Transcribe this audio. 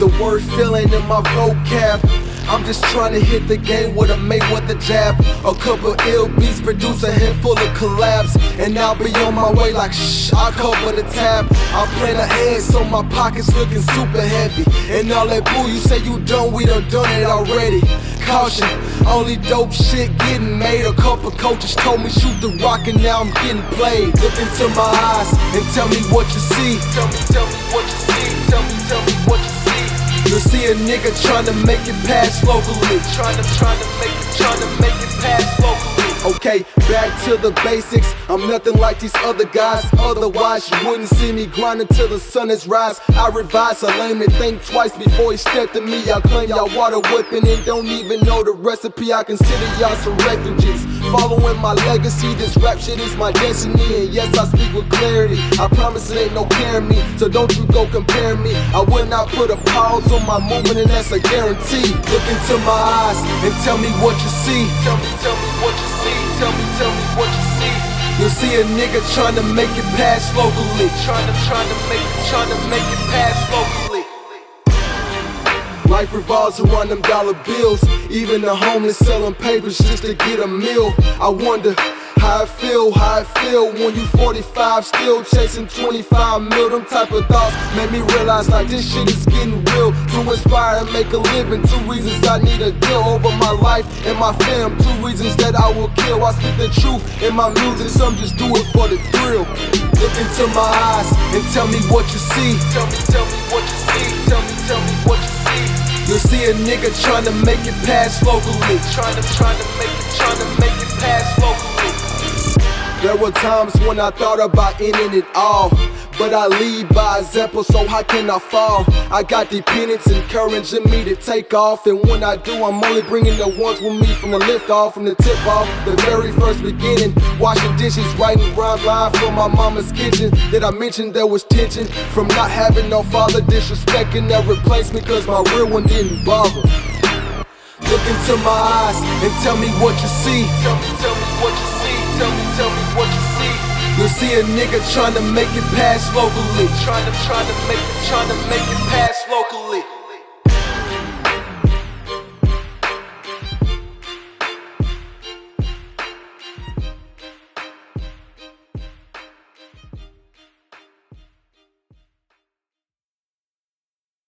the word feeling in my vocab. I'm just trying to hit the game with a Mayweather jab. A couple ill beats produce a handful of collabs, and I'll be on my way like shh, I'll cover the tab. I plan ahead so my pockets looking super heavy. And all that boo you say you done, we done it already. Caution, only dope shit getting made. A couple coaches told me shoot the rock and now I'm getting played. Look into my eyes and tell me what you see. Tell me what you see. Tell me what you see. You'll see a nigga tryna make it past locally. Tryna make it past locally. Okay, back to the basics. I'm nothing like these other guys. Otherwise, you wouldn't see me grinding till the sun is rise. I revise a lame that think twice before he stepped to me. I claim y'all water whipping and don't even know the recipe. I consider y'all some refugees. Following my legacy, this rap shit is my destiny. And yes, I speak with clarity. I promise it ain't no carrying me, so don't you go compare me. I will not put a pause on my movement, and that's a guarantee. Look into my eyes and tell me what you see. Tell me what you see. Tell me what you see. You'll see a nigga tryna make it past locally. Tryna make it past locally. Life revolves around them dollar bills. Even the homeless selling papers just to get a meal. I wonder how I feel when you 45 still chasing 25 mil. Them type of thoughts made me realize like this shit is getting real. To inspire and make a living, 2 reasons I need a deal. Over my life and my fam, 2 reasons that I will kill. I speak the truth in my music, some just do it for the thrill. Look into my eyes and tell me what you see. Tell me what you see. Tell me what you see. You'll see a nigga tryna make it past locally. Tryna make it past locally. There were times when I thought about ending it all, but I lead by example, so how can I fall? I got dependents encouraging me to take off, and when I do, I'm only bringing the ones with me from the lift off, from the tip off, the very first beginning. Washing dishes, writing rhyme line from my mama's kitchen. Did I mention there was tension from not having no father, disrespecting that replaced me cause my real one didn't bother? Look into my eyes and tell me what you see. Tell me what you see. Tell me what you see. You'll see a nigga tryna make it past locally. Tryna make it past locally.